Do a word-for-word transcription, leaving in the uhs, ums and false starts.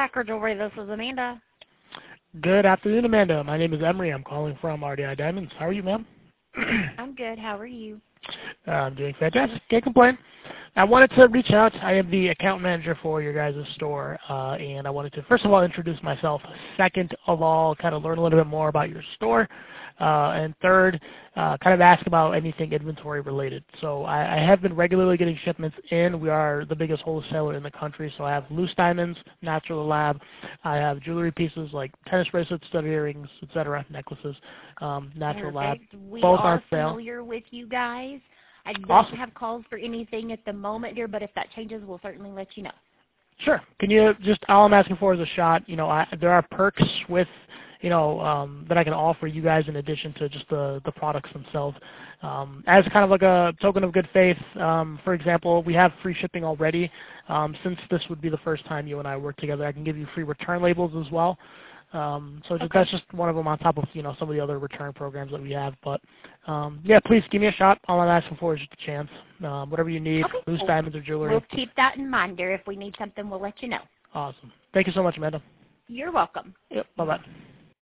Packer Jewelry. This is Amanda. Good afternoon, Amanda. My name is Emery. I'm calling from R D I Diamonds. How are you, ma'am? I'm good. How are you? uh, I'm doing fantastic. Can't complain. I wanted to reach out. I am the account manager for your guys' store, uh, and I wanted to, first of all, introduce myself. Second of all, kind of learn a little bit more about your store. Uh, and third, uh, kind of ask about anything inventory related. So I, I have been regularly getting shipments in. We are the biggest wholesaler in the country, so I have loose diamonds, natural lab. I have jewelry pieces like tennis bracelets, stud earrings, et cetera, necklaces, um, natural lab. Perfect. We Both are on sale. familiar with you guys. I don't Awesome. have calls for anything at the moment, dear, but if that changes, we'll certainly let you know. Sure. Can you just, all I'm asking for is a shot. You know, I, there are perks with, you know, um, that I can offer you guys in addition to just the, the products themselves. Um, as kind of like a token of good faith, um, for example, we have free shipping already. Um, since this would be the first time you and I work together, I can give you free return labels as well. Um, so just, Okay. that's just one of them on top of, you know, some of the other return programs that we have. But, um, yeah, please give me a shot. All I'm asking for is just a chance. Um, whatever you need, Okay. loose Well, diamonds or jewelry. we'll keep that in mind, dear. If we need something, we'll let you know. Awesome. Thank you so much, Amanda. You're welcome. Yep. Bye-bye.